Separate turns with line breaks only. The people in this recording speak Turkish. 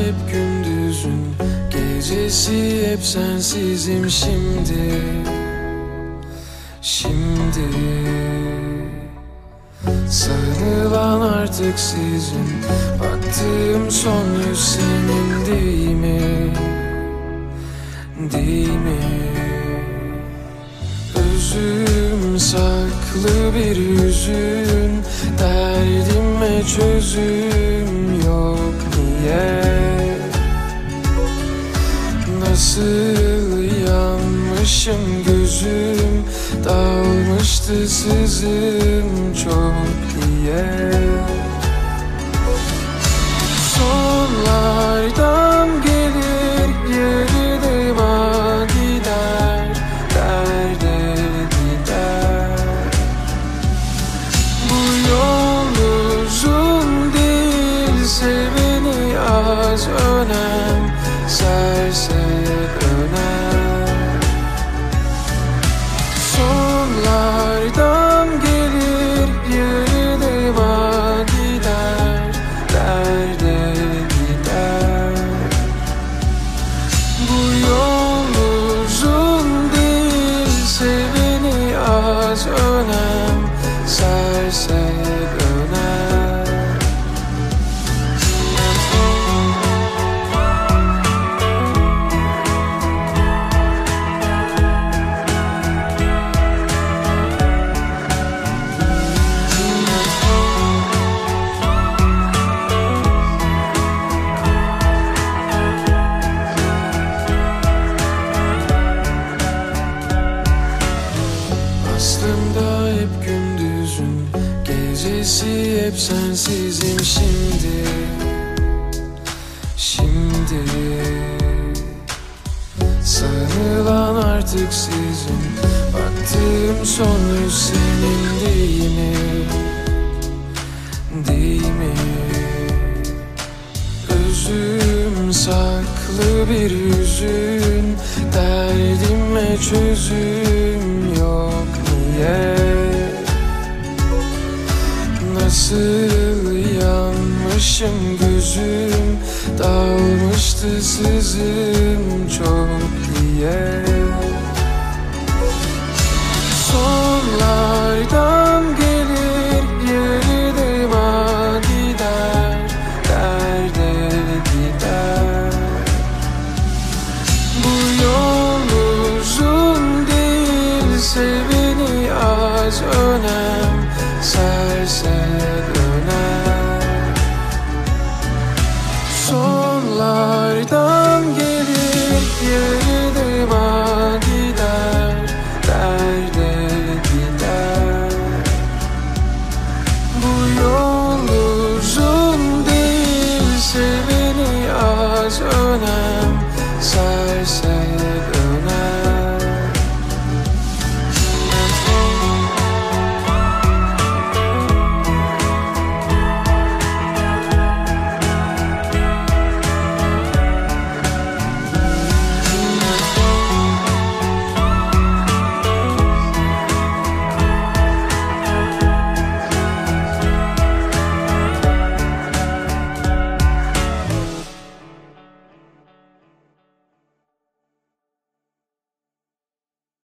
hep gündüzün gecesi, hep sensizim şimdi. Sarılan artık sizin, baktığım son yüz senin değil mi? Değil mi? Özüm saklı bir yüzün, derdime çözüm yok niye? Nasıl yanmışım gözüm, dalmıştı sızım çok diye. Sonlardan gelir yarılıma gider, derde gider. Bu yol uzun değil, seveni az, önem serse döner. Sonlardan gelir yarılıma gider, derde gider. Bu yol uzun değil, seveni az, önem serse döner. Aslında hep gündüzün gecesi, hep sensizim şimdi. Sarılan artık sizin, baktığım son yüz senin değil mi? Değil mi? Özüm saklı bir yüzün, derdime çözüm yok niye? Nasıl yanmışım gözüm, dalmıştı sızım çok diye. Sonlardan gelir yarılıma gider, derde gider. Bu yol uzun değil, seveni az, önem serse döner. Sonlardan gelir yarılıma gider, derde gider. Bu yol uzun değil, seveni az, önem